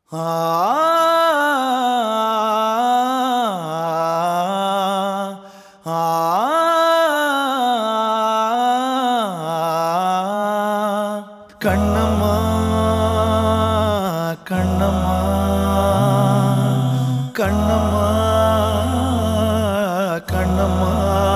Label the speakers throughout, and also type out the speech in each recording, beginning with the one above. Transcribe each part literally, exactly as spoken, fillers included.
Speaker 1: கண்ணம்மா கண்ணம்மா கண்ணம்மா கண்ணம்மா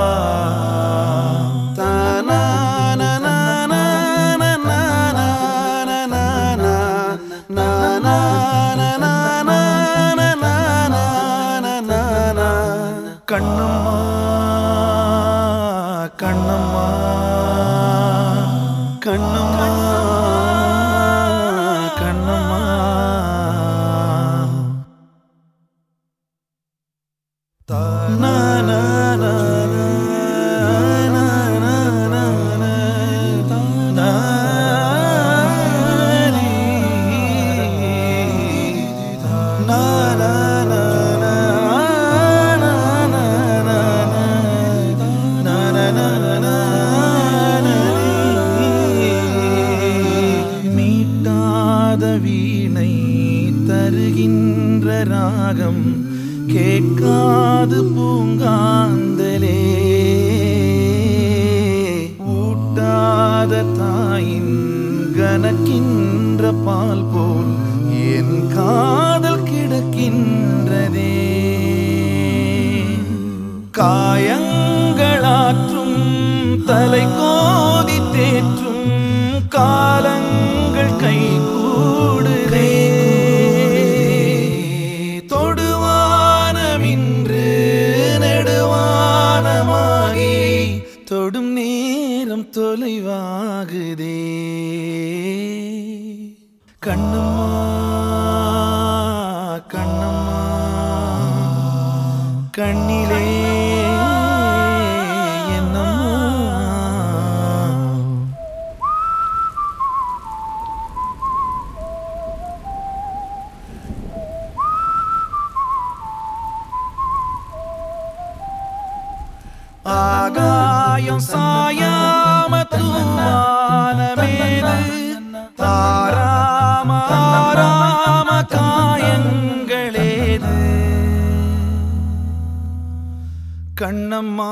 Speaker 1: கண்ணம்மா கண்ணம்மா கண்ணம்மா கண்ணம்மா தானா na na na na na na na மீட்டாத வீணை தருகின்ற ராகம் கேட்காது பூங்காந்தலே ஊட்டாத தாயின் கனக்கின்ற பால் போல் என் காதல் கிடக்கின்றதே காயங்களாற்றும் தலை கோதி தேற்றும் காலங்கள் கை கூடுதே தொடுவானமின்று நெடுவானமாகி தொடும் நேரம் தொலைவாகுதே கண்ணம்மா கண்ணம்மா கண்ணிலே ஆகாயம் சாயாம தூவானமேது தாராம ஆராம காயங்களேது கண்ணம்மா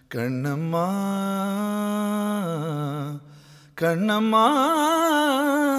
Speaker 1: கண்ணம்மா கண்ணம்மா